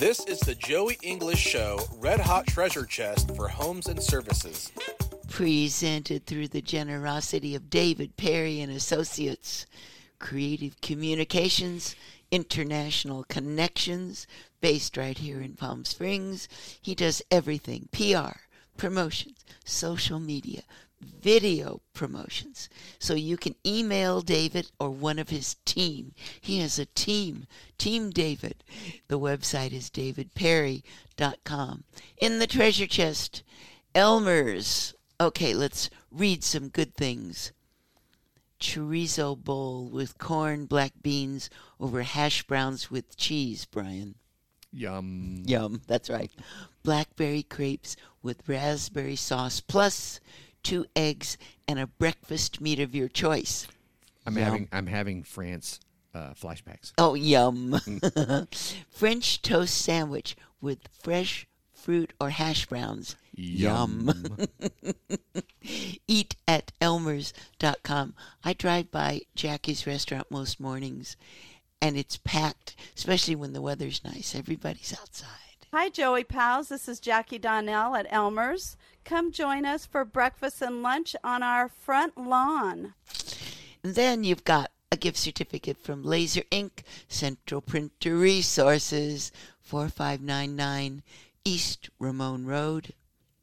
This is the Joey English Show Red Hot Treasure Chest for Homes and Services. Presented through the generosity of David Perry and Associates. Creative Communications, International Connections, based right here in Palm Springs. He does everything, PR, promotions, social media, video promotions. So you can email David or one of his team. He has a team, Team David. The website is davidperry.com. In the treasure chest, Elmer's. Okay, let's read some good things. Chorizo bowl with corn, black beans over hash browns with cheese, Brian. Yum. Yum, that's right. Blackberry crepes with raspberry sauce plus 2 eggs and a breakfast meat of your choice. I'm having France flashbacks. Oh, yum. French toast sandwich with fresh fruit or hash browns. Yum. Eat at elmers.com. I drive by Jackie's restaurant most mornings, and it's packed, especially when the weather's nice. Everybody's outside. Hi, Joey Pals. This is Jackie Donnell at Elmer's. Come join us for breakfast and lunch on our front lawn. And then you've got a gift certificate from Laser Ink, Central Printer Resources, 4599 East Ramon Road,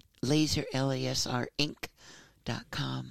laserlasrinc.com.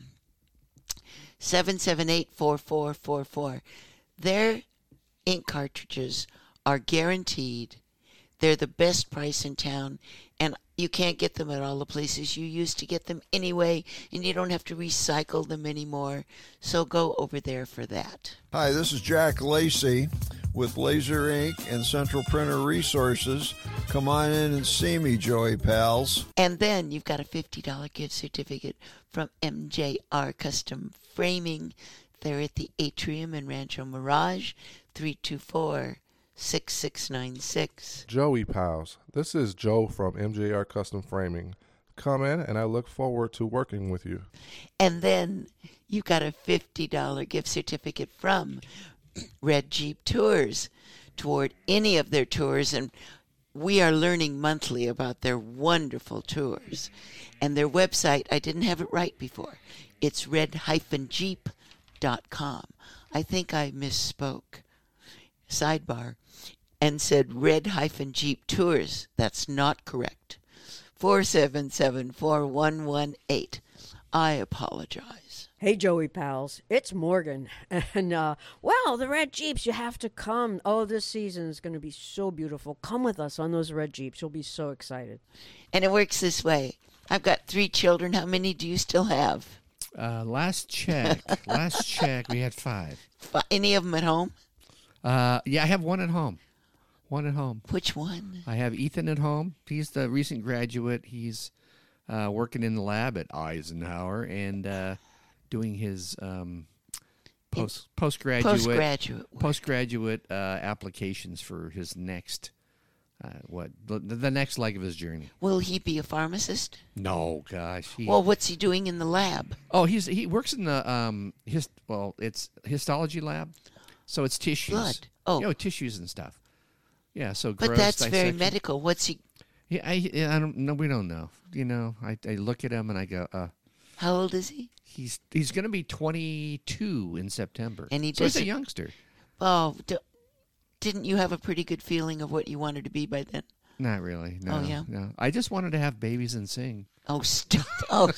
778-4444. Their ink cartridges are guaranteed. They're the best price in town, and you can't get them at all the places you used to get them anyway, and you don't have to recycle them anymore. So go over there for that. Hi, this is Jack Lacey with Laser Ink and Central Printer Resources. Come on in and see me, Joey Pals. And then you've got a $50 gift certificate from MJR Custom Framing. They're at the Atrium in Rancho Mirage, 324-6696. Joey Pals, this is Joe from MJR Custom Framing. Come in, and I look forward to working with you. And then you got a $50 gift certificate from Red Jeep Tours toward any of their tours, and we are learning monthly about their wonderful tours. And their website, I didn't have it right before. It's red-jeep.com. I think I misspoke. Sidebar. And said Red-Jeep Tours. That's not correct. 477-4118. I apologize. Hey, Joey Pals. It's Morgan. And, the Red Jeeps, you have to come. Oh, this season is going to be so beautiful. Come with us on those Red Jeeps. You'll be so excited. And it works this way. I've got 3 children. How many do you still have? Last check, we had 5. Any of them at home? Yeah, I have one at home. Which one? I have Ethan at home. He's the recent graduate. He's working in the lab at Eisenhower and doing his postgraduate applications for his next the next leg of his journey. Will he be a pharmacist? No, gosh. Well, what's he doing in the lab? Oh, he works in the it's histology lab, so it's tissues. Blood. Oh, tissues and stuff. Yeah, so but gross that's dissection. very medical. What's he? Yeah, I don't know. We don't know. I look at him and I go, How old is he? He's going to be 22 in September. And he's a youngster. Oh, didn't you have a pretty good feeling of what you wanted to be by then? Not really. No. Oh, yeah? No. I just wanted to have babies and sing. Oh, stop. Oh,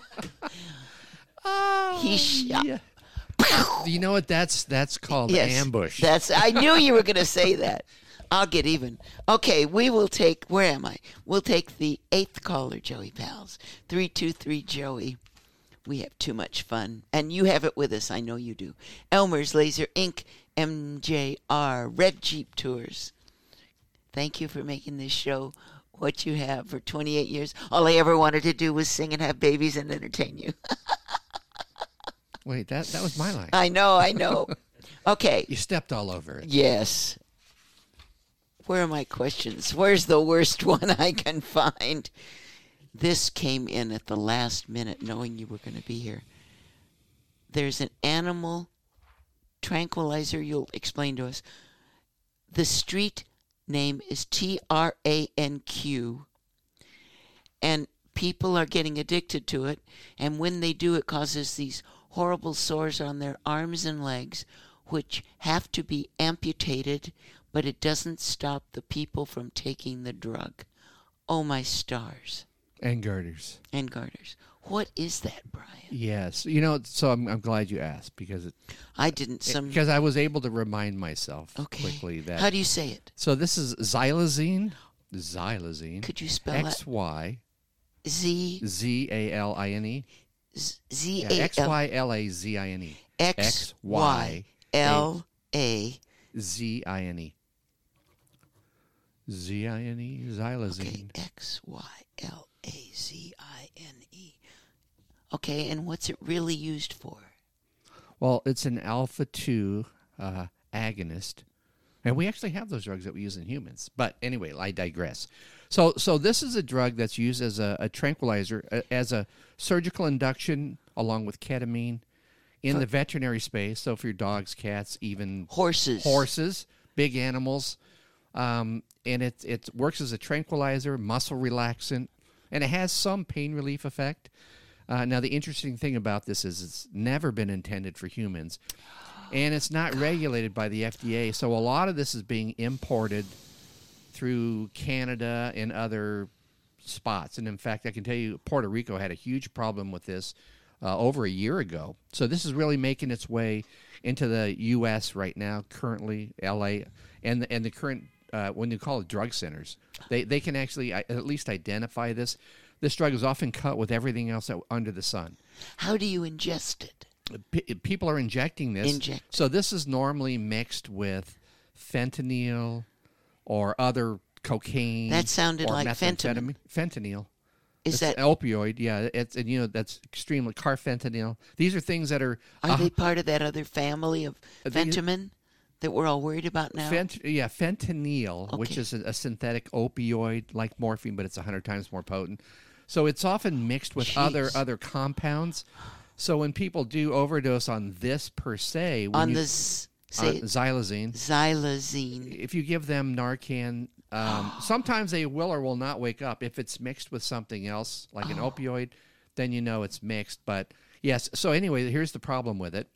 Yeah. You know what? That's called ambush. I knew you were going to say that. I'll get even. Okay, we will take, where am I? We'll take the 8th caller, Joey Pals. 323-JOEY. We have too much fun. And you have it with us. I know you do. Elmer's Laser Ink, MJR, Red Jeep Tours. Thank you for making this show what you have for 28 years. All I ever wanted to do was sing and have babies and entertain you. Wait, that was my line. I know. Okay. You stepped all over it. Yes. Where are my questions? Where's the worst one I can find? This came in at the last minute, knowing you were going to be here. There's an animal tranquilizer you'll explain to us. The street name is TRANQ. And people are getting addicted to it. And when they do, it causes these horrible sores on their arms and legs, which have to be amputated, but it doesn't stop the people from taking the drug. Oh, my stars. And girders. And garters. What is that, Brian? Yes. So I'm glad you asked because I didn't. Because I was able to remind myself quickly that. How do you say it? So this is xylazine. Xylazine. Could you spell it? XY. Z-A-L-A-Z-I-N-E. XYLAZINE. XYLAZINE. ZINE, xylazine. Okay, XYLAZINE. Okay, and what's it really used for? Well, it's an alpha-2 agonist. And we actually have those drugs that we use in humans. But anyway, I digress. So this is a drug that's used as a tranquilizer, as a surgical induction along with ketamine in the veterinary space. So for your dogs, cats, even horses, big animals. And it works as a tranquilizer, muscle relaxant, and it has some pain relief effect. Now, the interesting thing about this is it's never been intended for humans, and it's not regulated by the FDA. So a lot of this is being imported through Canada and other spots. And in fact, I can tell you Puerto Rico had a huge problem with this over a year ago. So this is really making its way into the U.S. right now, currently, L.A., and the current, when you call it drug centers, they can actually at least identify this. This drug is often cut with everything else under the sun. How do you ingest it? People are injecting this. So this is normally mixed with fentanyl or other cocaine. That sounded or like methamphetamine. Fentanyl. Is that opioid? Yeah, that's extremely carfentanil. These are things that are. Are they part of that other family of fentanyl that we're all worried about now? Fentanyl, which is a synthetic opioid like morphine, but it's 100 times more potent. So it's often mixed with other compounds. So when people do overdose on this per se, xylazine. Xylazine. If you give them Narcan, sometimes they will or will not wake up. If it's mixed with something else, like an opioid, then you know it's mixed. But yes, so anyway, here's the problem with it.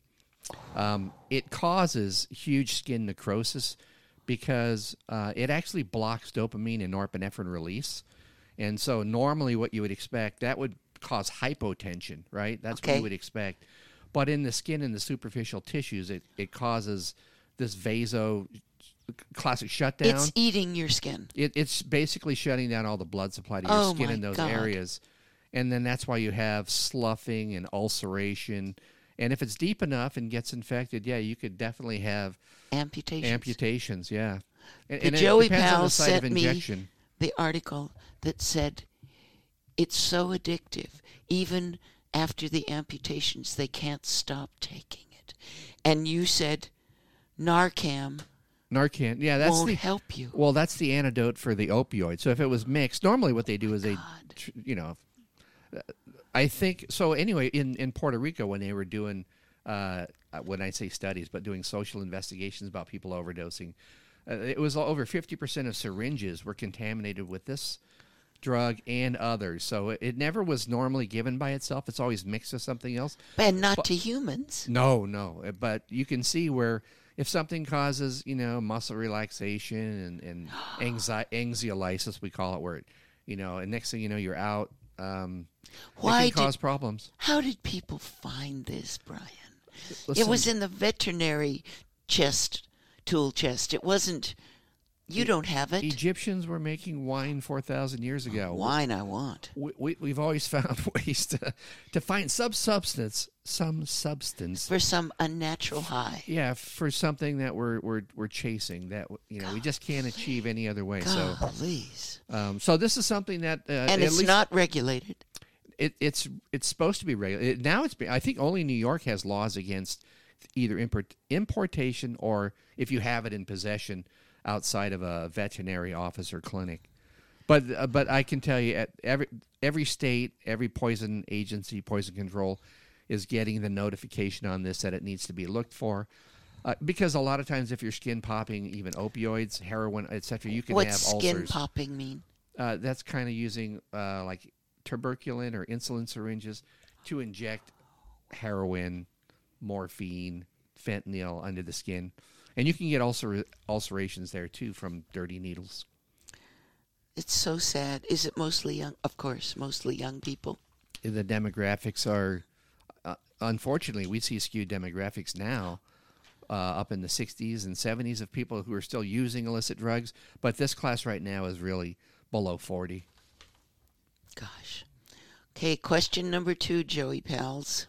It causes huge skin necrosis because it actually blocks dopamine and norepinephrine release. And so normally what you would expect, that would cause hypotension, right? That's what you would expect. But in the skin and the superficial tissues, it causes this classic shutdown. It's eating your skin. It's basically shutting down all the blood supply to your skin in those areas. And then that's why you have sloughing and ulceration. And if it's deep enough and gets infected, you could definitely have amputations, yeah. And Joey Powell sent me the article that said it's so addictive. Even after the amputations, they can't stop taking it. And you said Narcan, yeah, won't help you. Well, that's the antidote for the opioid. So if it was mixed, normally what they do is I think so. Anyway, in Puerto Rico, when they were doing, when I say studies, but doing social investigations about people overdosing, it was over 50% of syringes were contaminated with this drug and others. So it never was normally given by itself. It's always mixed with something else. And not to humans. No. But you can see where if something causes, muscle relaxation and anxiolysis, we call it, where, and next thing you know, you're out. It can cause problems. How did people find this, Brian? Listen, it was in the veterinary tool chest. It wasn't. You don't have it. Egyptians were making wine 4,000 years ago. Wine I want. We've always found ways to find some substance for some unnatural high. Yeah, for something that we're chasing that we just can't achieve any other way. Please. So this is something that and it's not regulated. It's supposed to be regulated now. I think only New York has laws against either importation or if you have it in possession outside of a veterinary office or clinic. But I can tell you, at every state, every poison agency, poison control, is getting the notification on this that it needs to be looked for. Because a lot of times if you're skin popping, even opioids, heroin, etc., you can What's have skin ulcers. popping mean? That's kind of using like tuberculin or insulin syringes to inject heroin, morphine, fentanyl under the skin. And you can get ulcerations there, too, from dirty needles. It's so sad. Is it mostly young? Of course, mostly young people. The demographics are, unfortunately, we see skewed demographics now, up in the 60s and 70s of people who are still using illicit drugs. But this class right now is really below 40. Gosh. Okay, question number 2, Joey Pals.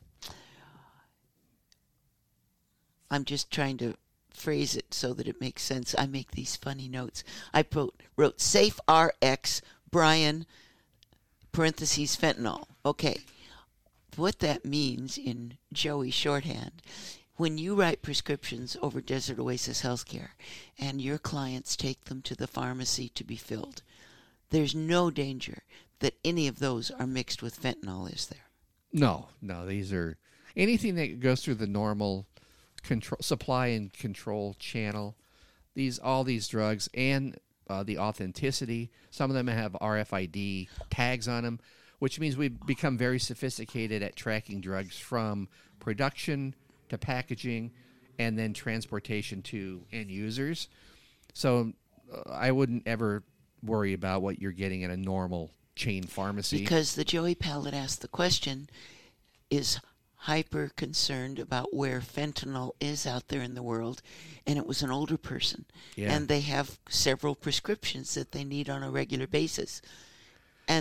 I'm just trying to phrase it so that it makes sense. I make these funny notes. I wrote Safe RX, Brian, parentheses, fentanyl. Okay. What that means in Joey shorthand, when you write prescriptions over Desert Oasis Healthcare and your clients take them to the pharmacy to be filled, there's no danger that any of those are mixed with fentanyl, is there? No, these are anything that goes through the normal supply and control channel. All these drugs and the authenticity. Some of them have RFID tags on them, which means we've become very sophisticated at tracking drugs from production to packaging and then transportation to end users. So I wouldn't ever worry about what you're getting at a normal chain pharmacy. Because the Joey Pal that asked the question is hyper concerned about where fentanyl is out there in the world, and it was an older person. Yeah. And they have several prescriptions that they need on a regular basis. And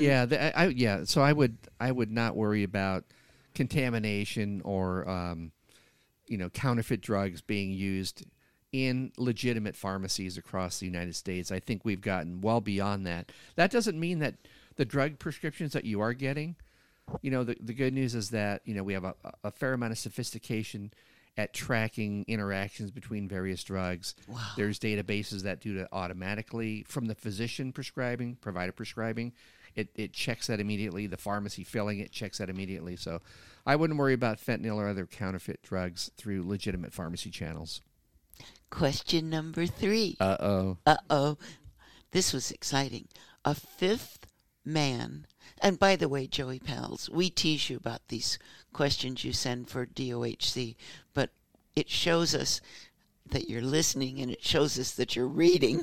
So I would not worry about contamination or counterfeit drugs being used in legitimate pharmacies across the United States. I think we've gotten well beyond that. That doesn't mean that the drug prescriptions that you are getting, the good news is that, we have a fair amount of sophistication at tracking interactions between various drugs. Wow. There's databases that do it automatically from the physician prescribing, provider prescribing. It checks that immediately. The pharmacy filling it checks that immediately. So I wouldn't worry about fentanyl or other counterfeit drugs through legitimate pharmacy channels. question number 3. Uh-oh. This was exciting. A 5th man, and by the way, Joey Pals, we tease you about these questions you send for DOHC, but it shows us that you're listening and it shows us that you're reading.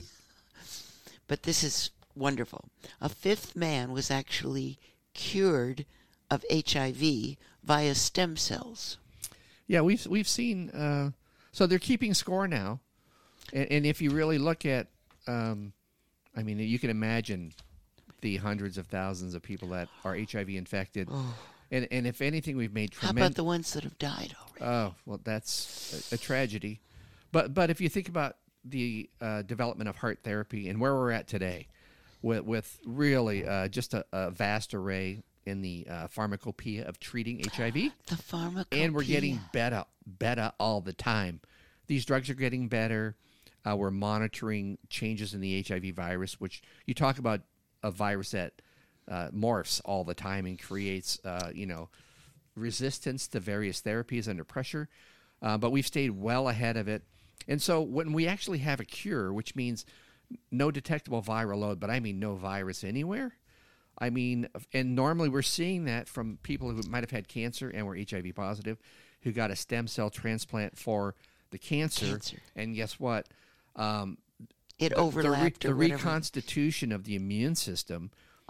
But this is wonderful. A 5th man was actually cured of HIV via stem cells. Yeah, we've seen. So they're keeping score now, and if you really look at, you can imagine the hundreds of thousands of people that are HIV infected, and if anything, we've made How about the ones that have died already? Oh, well, that's a tragedy. But if you think about the development of heart therapy and where we're at today, with really just a vast array in the pharmacopoeia of treating HIV. The pharmacopoeia. And we're getting better all the time. These drugs are getting better. We're monitoring changes in the HIV virus, which you talk about a virus that morphs all the time and creates, resistance to various therapies under pressure. But we've stayed well ahead of it. And so when we actually have a cure, which means no detectable viral load, but I mean no virus anywhere. And normally we're seeing that from people who might have had cancer and were HIV positive, who got a stem cell transplant for the cancer. And guess what? It overlapped. The reconstitution of the immune system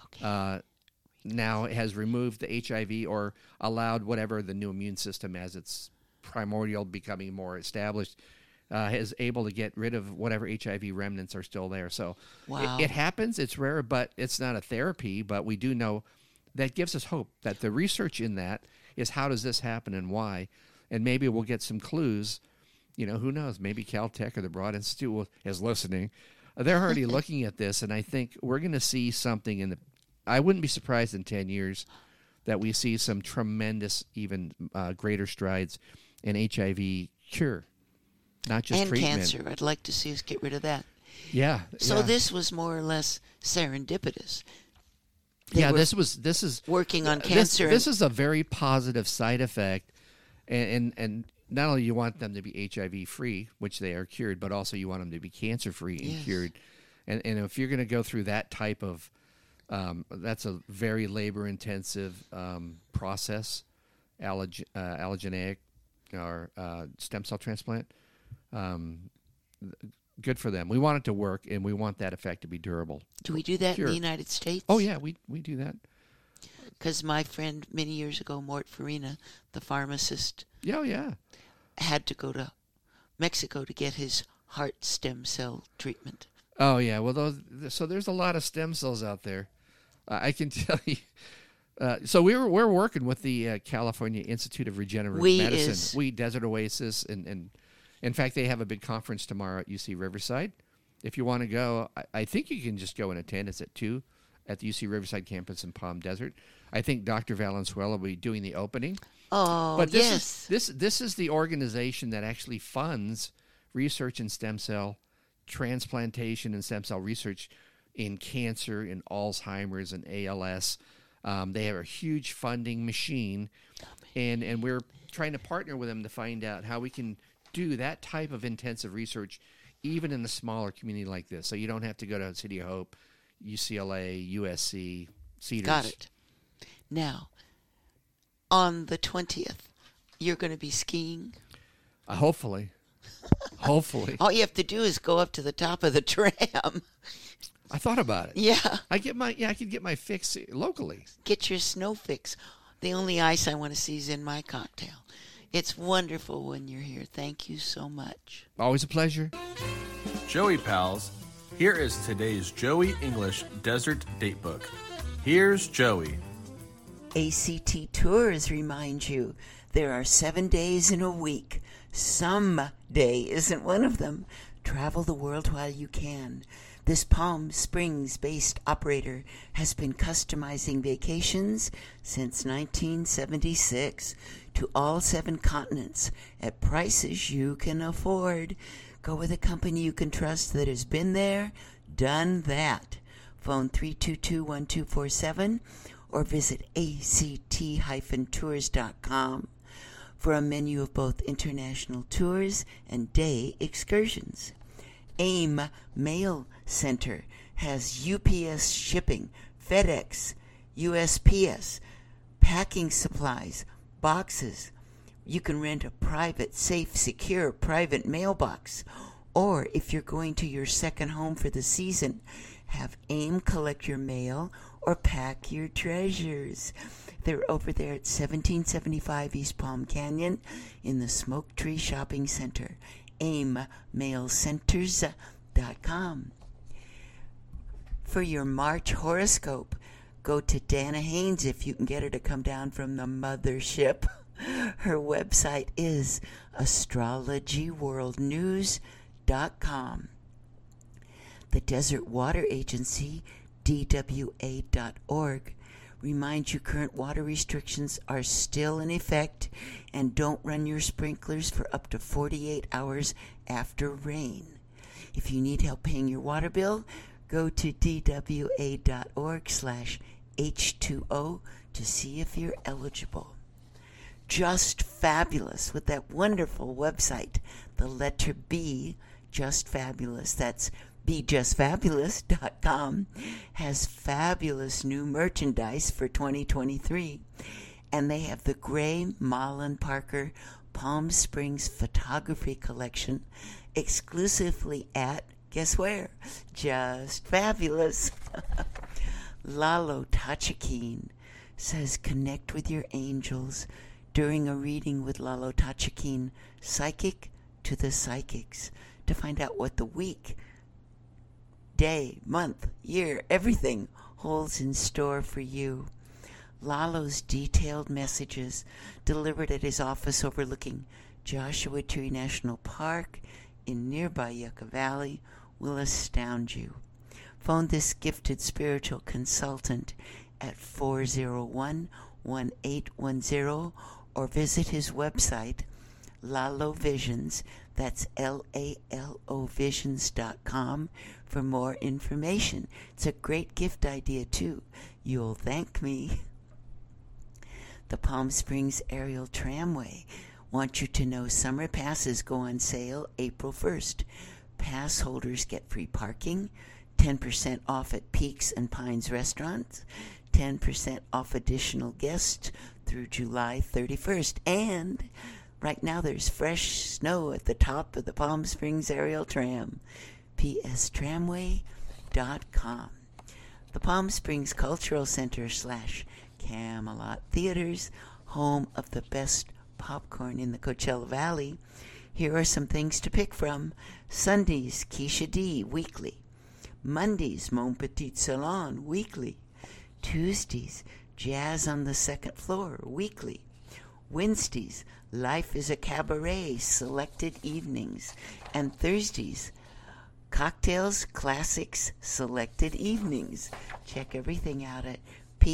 now has removed the HIV or allowed whatever the new immune system, as it's primordial becoming more established, is able to get rid of whatever HIV remnants are still there. So it happens. It's rare, but it's not a therapy. But we do know that gives us hope that the research in that is how does this happen and why? And maybe we'll get some clues. Who knows? Maybe Caltech or the Broad Institute is listening. They're already looking at this, and I think we're going to see something I wouldn't be surprised in 10 years that we see some tremendous, even greater strides in HIV cure. Not just and treatment. Cancer. I'd like to see us get rid of that. Yeah. So this was more or less serendipitous. This is working on cancer. This is a very positive side effect, and not only you want them to be HIV free, which they are cured, but also you want them to be cancer free and Yes. cured. And if you're going to go through that type of, that's a very labor intensive process, allogeneic or stem cell transplant. Good for them. We want it to work, and we want that effect to be durable. Do we do that in Sure. the United States? Oh yeah, we do that. Because my friend many years ago, Mort Farina, the pharmacist, Yeah, yeah. had to go to Mexico to get his heart stem cell treatment. Oh yeah. Well, so there's a lot of stem cells out there. I can tell you. So we're working with the California Institute of Regenerative Medicine. We Desert Oasis, and in fact they have a big conference tomorrow at UC Riverside. If you want to go, I think you can just go and attend. It's at 2 at the UC Riverside campus in Palm Desert. I think Dr. Valenzuela will be doing the opening. Oh, But yes. this is the organization that actually funds research in stem cell transplantation and stem cell research in cancer, in Alzheimer's, and ALS. They have a huge funding machine, and we're trying to partner with them to find out how we can do that type of intensive research even in a smaller community like this. So you don't have to go to City of Hope, UCLA, USC, Cedars. Got it. Now, on the 20th, you're going to be skiing. Hopefully. Hopefully. All you have to do is go up to the top of the tram. I thought about it. Yeah. I could get my fix locally. Get your snow fix. The only ice I want to see is in my cocktail. It's wonderful when you're here. Thank you so much. Always a pleasure. Joey Pals, here is today's Joey English Desert Datebook. Here's Joey. ACT Tours remind you there are 7 days in a week. Some day isn't one of them. Travel the world while you can. This Palm Springs-based operator has been customizing vacations since 1976 to all 7 continents at prices you can afford. Go with a company you can trust that has been there, done that. Phone 322-1247 or visit act-tours.com for a menu of both international tours and day excursions. AIM Mail Center has UPS shipping, FedEx, USPS, packing supplies, boxes. You can rent a private, safe, secure private mailbox. Or if you're going to your second home for the season, have AIM collect your mail or pack your treasures. They're over there at 1775 East Palm Canyon in the Smoke Tree Shopping Center. AIMmailcenters.com. For your March horoscope, go to Dana Haynes if you can get her to come down from the mothership. Her website is astrologyworldnews.com. The Desert Water Agency, DWA.org, reminds you current water restrictions are still in effect and don't run your sprinklers for up to 48 hours after rain. If you need help paying your water bill, go to dwa.org/H2O to see if you're eligible. Just Fabulous with that wonderful website, the letter B, Just Fabulous. That's BeJustFabulous.com has fabulous new merchandise for 2023. And they have the Gray Mullen Parker Palm Springs Photography Collection exclusively at, guess where? Just Fabulous. Lalo Tachikine says connect with your angels during a reading with Lalo Tachikine, psychic to the psychics, to find out what the week, day, month, year, everything holds in store for you. Lalo's detailed messages delivered at his office overlooking Joshua Tree National Park in nearby Yucca Valley will astound you. Phone this gifted spiritual consultant at 401-1810 or visit his website, Lalo Visions, that's LALO Visions.com, for more information. It's a great gift idea, too. You'll thank me. The Palm Springs Aerial Tramway, Want you to know summer passes go on sale April 1st. Pass holders get free parking, 10% off at Peaks and Pines restaurants, 10% off additional guests through July 31st. And right now there's fresh snow at the top of the Palm Springs Aerial Tram. pstramway.com. The Palm Springs Cultural Center / Camelot Theaters, home of the best popcorn in the Coachella Valley. Here are some things to pick from. Sundays, Keisha D, weekly. Mondays, Mon Petit Salon, weekly. Tuesdays, Jazz on the Second Floor, weekly. Wednesdays, Life is a Cabaret, selected evenings. And Thursdays, Cocktails, Classics, selected evenings. Check everything out at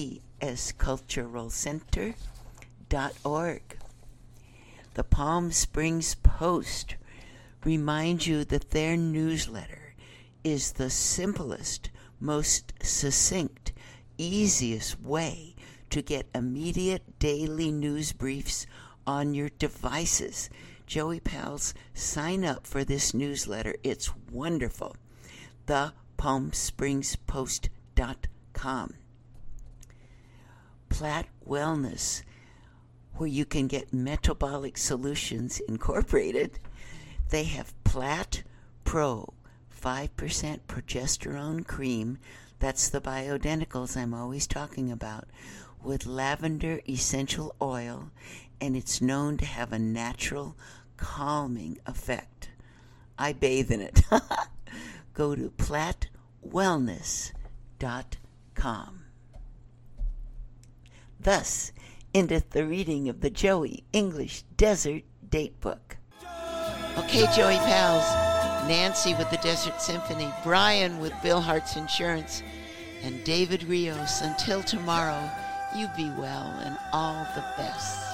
psculturalcenter.org. The Palm Springs Post reminds you that their newsletter is the simplest, most succinct, easiest way to get immediate daily news briefs on your devices. Joey Pals, sign up for this newsletter. It's wonderful. ThePalmSpringsPost.com. Platt Wellness, where you can get Metabolic Solutions Incorporated. They have Platt Pro 5% progesterone cream. That's the bioidenticals I'm always talking about, with lavender essential oil, and it's known to have a natural calming effect. I bathe in it. Go to plattwellness.com. Thus endeth the reading of the Joey English Desert Date Book. Okay, Joey Pals. Nancy with the Desert Symphony, Brian with Bill Hart's Insurance, and David Rios. Until tomorrow, you be well and all the best.